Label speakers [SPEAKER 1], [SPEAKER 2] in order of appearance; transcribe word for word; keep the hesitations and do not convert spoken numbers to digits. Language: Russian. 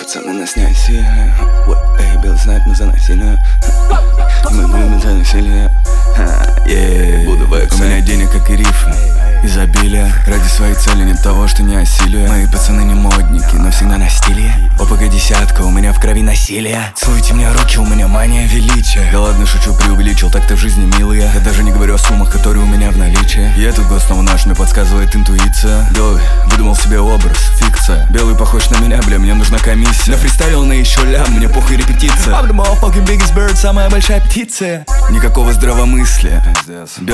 [SPEAKER 1] пацаны нас не осилили. Эй, белый знает, мы заносили. Мы любим за насилие. Буду в эксе. У меня денег, как и рифы, изобилие. Ради своей цели нет того, что не осилию. Мои пацаны не модники, но всегда на стиле. ОПГ десятка, у меня в крови насилие. Целуйте мне руки, у меня мания величия. Да ладно, шучу, преувеличил, так-то в жизни милые. Я даже не говорю о суммах, которые у меня в наличии. И этот год снова наш, мне подсказывает интуиция. Белый выдумал себе образ, фикция. Белый похож на меня, бля, мне нужна комиссия. Я фристайлил на еще лям, мне похуй репетиция. I'm the motherfucking biggest bird, самая большая птица. Никакого здравомыслия. Белый